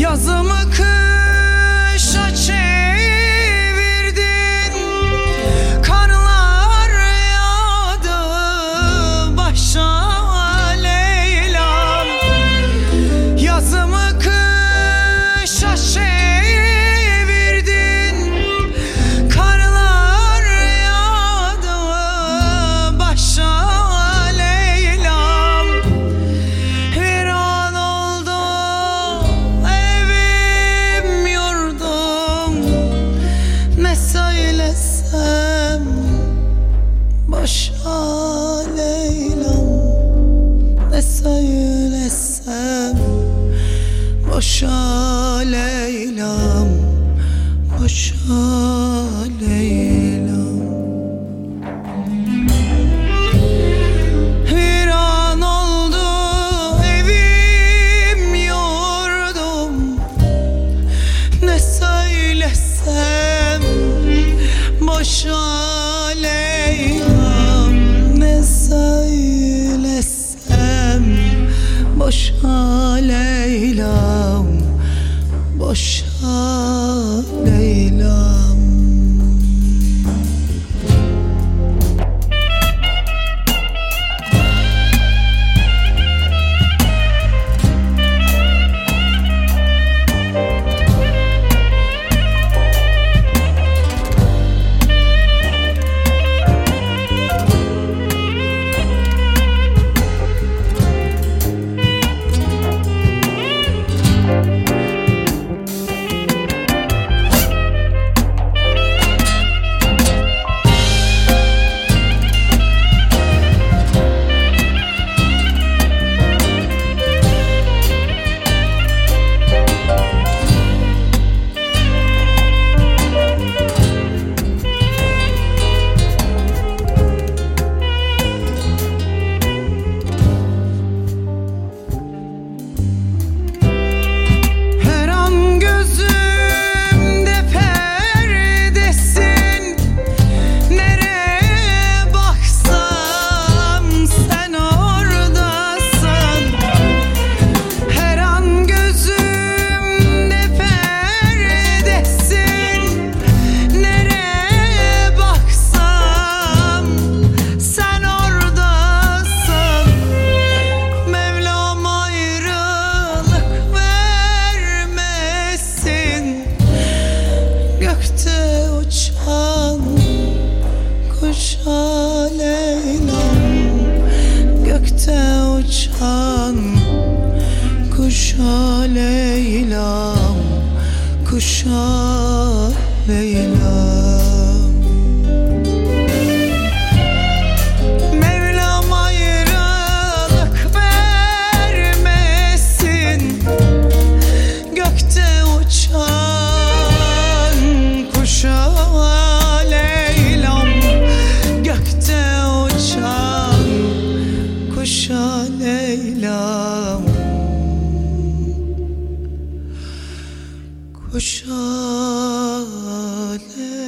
Yazımı kışa çevirdin, karlar yağdı başa Leyla'm. Yazımı kışa çevirdin, karlar yağdı başa Leyla'm. Viran oldu evim yurdum, ne söylesem boşa Leyla'm. Ne söylesem boşa Leyla'm, boşa Leyla'm. Viran oldu evim yurdum, ne söylesem boşa Leyla'm. Ne söylesem boşa Leyla'm, boşa Leyla'm. Gökte uçan kuşa Leyla'm, gökte uçan kuşa Leyla'm, kuşa Leyla'm. Mevlam ayrılık vermesin, gökte uçan kuşa Leyla'm, gökte uçan kuşa Leyla'm, kuşa Leyla'm.